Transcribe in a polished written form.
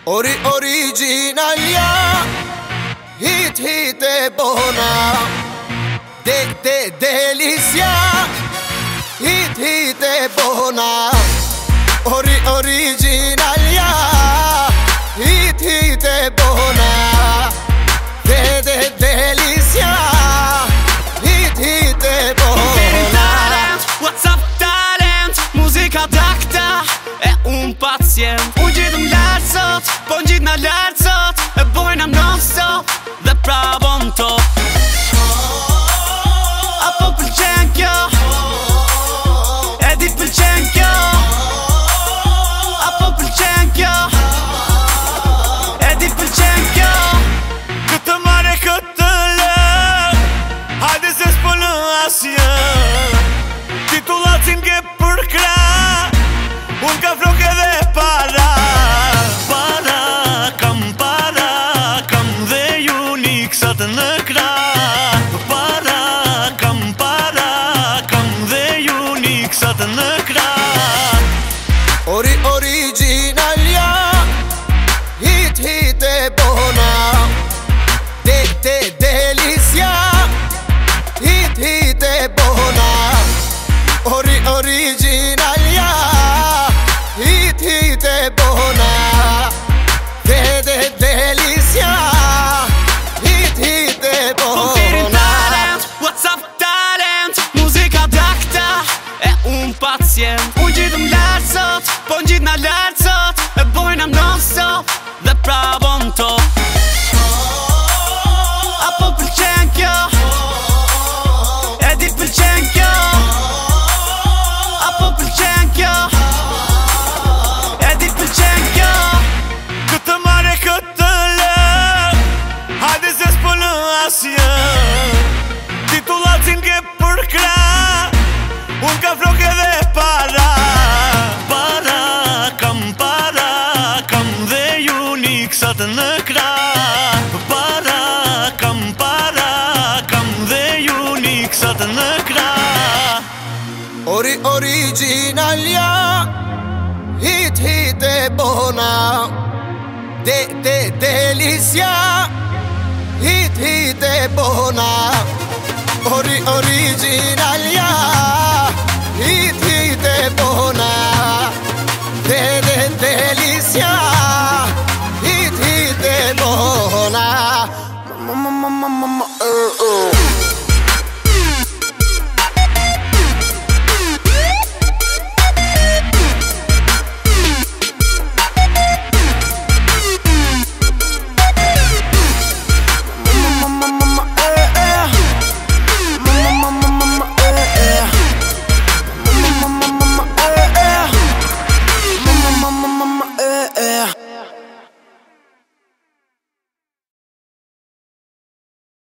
Originalia, hit e bona, delicia, hit e bona, originalia, hit e bona, delicia, hit e bona. What's up talent, muzyka takta e pacjent. Ujidëm lartë sot, po ngjit na lartë sot, e bojna non stop dhe pravon top. Apo pëlqen kjo, e di pëlqen kjo. Apo pëlqen kjo, e di pëlqen kjo. Këtë mare këtë lë, hajde se s'po në asjë. Titullacin ke për kra, unë ka flok edhe para. Kam dhe ju niksat në kra. Kam dhe ju niksat në kra. Originalia, hit e bona, delicia, hit e bona. Originalia, hit e bona, delicia, hit e bona. What's up talent, muzika dakta e pacjent. Ujidëm lartë sot, po ngjit na lartë sot, e bojna non stop dhe pravon top. Apo pëlqen kjo, e di pëlqen kjo. Apo pëlqen kjo, e di pëlqen kjo. Këtë mare këtë lë, hajde se s'po në asjë. Titullacin ke për kra, unë ka flok edhe para. Kam dhe ju niksat në kra. Kam dhe ju niksat në kra. Originalia, hit e bona, delicia, hit e bona. Originalia, hit e bona,